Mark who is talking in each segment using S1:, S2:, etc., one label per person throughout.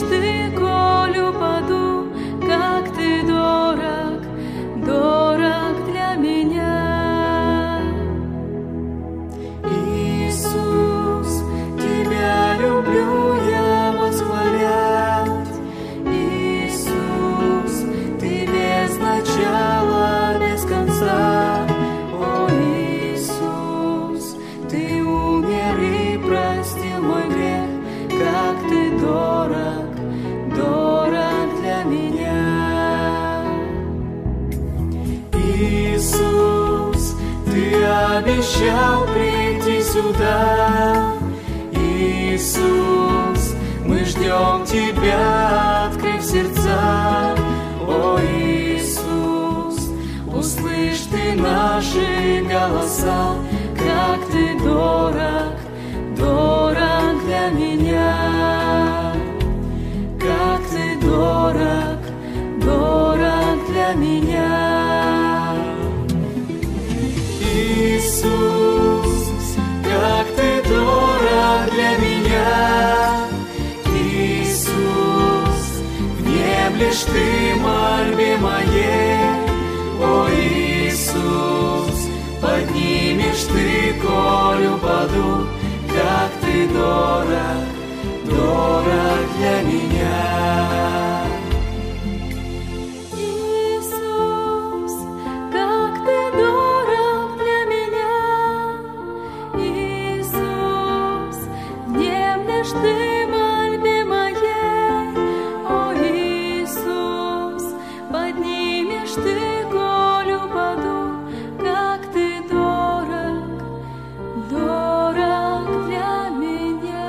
S1: мечты, коль упаду, как ты дорог, дорог для меня.
S2: Иисус, Тебя люблю я восхвалять. Иисус, Ты без начала, без конца. О, Иисус, Ты умер и простил мой грех, как Ты дорог, дорог для меня. Иисус, Ты обещал прийти сюда. Иисус, мы ждем Тебя, открыв сердца. О, Иисус, услышь Ты наши голоса, как Ты дорог, дорог для меня. Как Ты дорог, дорог для меня. Иисус, как Ты дорог для меня. Иисус, внемлешь Ты мольбе моей. О, Иисус, поднимешь Ты, коль упаду, как Ты дорог, дорог для меня.
S1: Иисус, как Ты дорог для меня. Иисус, внемлешь Ты мольбе моей. О, Иисус, поднимешь Ты, коль упаду, как Ты дорог, дорог для меня.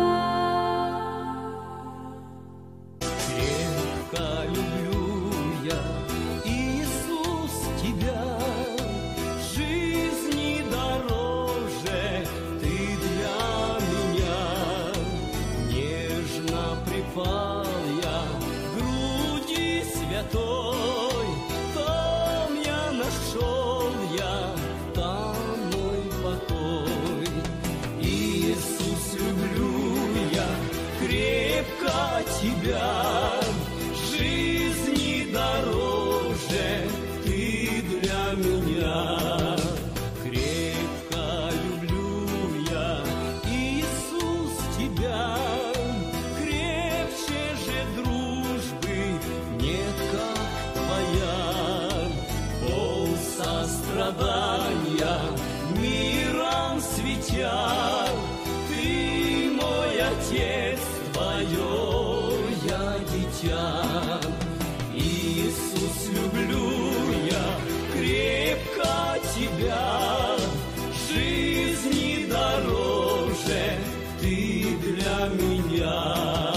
S3: Крепко люблю я, Иисус, Тебя, жизни дороже Ты для меня. Нежно припал я к груди святой, там я нашел там мой покой. Иисус, люблю я крепко Тебя, жизни дороже Ты для меня. Крепко люблю я, Иисус, Тебя, крепче же дружбы нет, как Твоя. Пол сострадания миром светя, Ты мой Отец, Твое я дитя. Иисус, люблю я крепко Тебя, жизни дороже Ты для меня.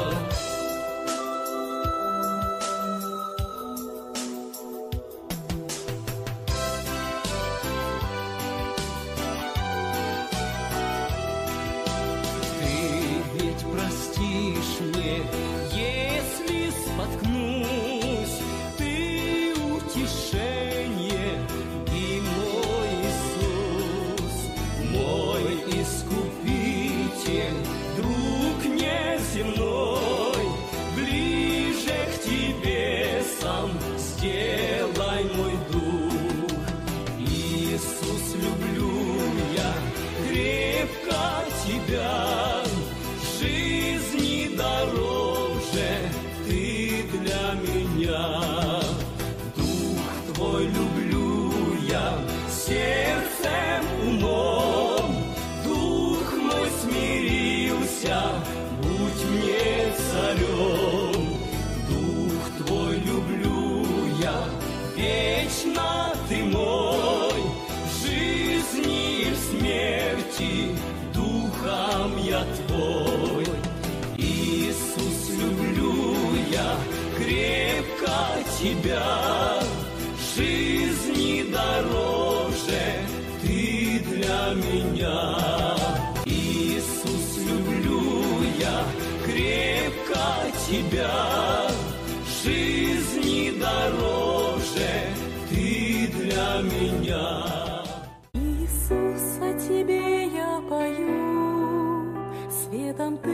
S3: Простишь мне, если споткнусь, Ты утешение и мой Иисус, мой Искупитель, друг неземной, ближе к Тебе сам сделай мой дух. Иисус, люблю я крепко Тебя, жизни дороже Ты для меня. Дух Твой люблю я сердцем, умом, Дух мой смирился, будь мне царем. Дух Твой люблю я, вечно Ты мой, в жизни и в смерти Духом я Твой. Иисус, люблю я крепко Тебя, жизни дороже Ты для меня. Иисус, люблю я крепко Тебя, жизни дороже Ты для меня.
S1: Иисус, о Тебе я пою, светом Ты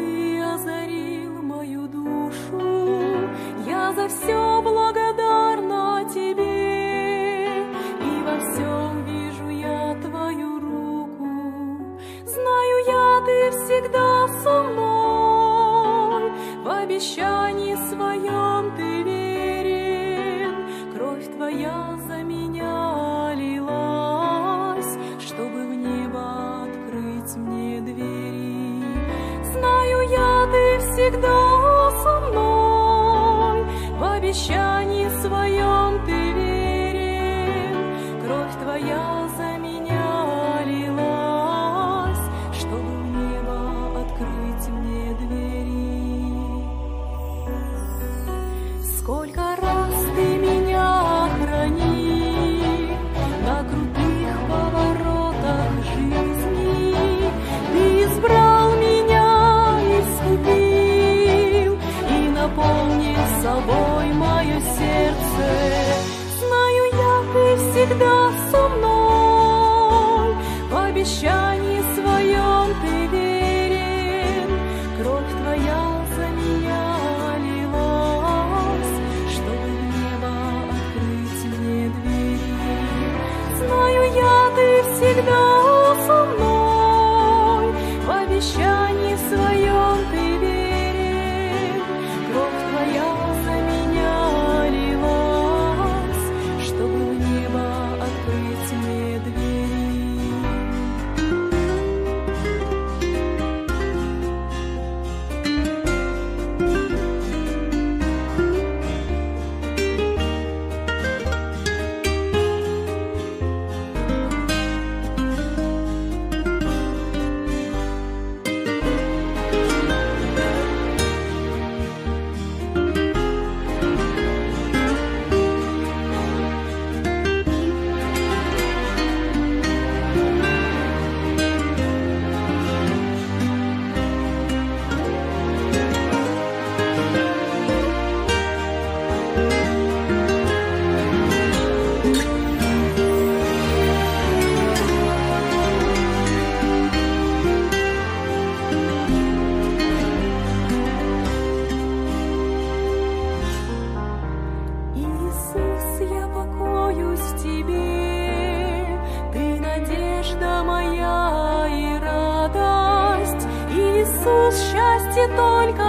S1: Ты озарил мою душу, я за все благодарна Тебе, и во всем вижу я Твою руку. Знаю я, Ты всегда со мной, в обещании своем Ты верен. Кровь Твоя за меня лилась, чтобы в небо открыть мне двери. Знаю я, Ты всегда со мной, в обещании своем Ты верен. Кровь Твоя за меня лилась, чтобы в небо открыть мне двери. Сколько раз Ты меня хранил на крутых поворотах жизни, Ты избрал меня, искупил и наполнил собой мое сердце. Знаю я, Ты всегда со мной, в обещании своем Ты верен. Кровь Твоя за меня лилась, чтобы в небо открыть мне двери. Знаю я, Ты всегда со мной, в обещании своем Ты верен. Кровь Твоя за меня лилась, чтобы в небо открыть мне двери. Иисус, я покоюсь в Тебе, Ты надежда моя и радость. Иисус, счастье только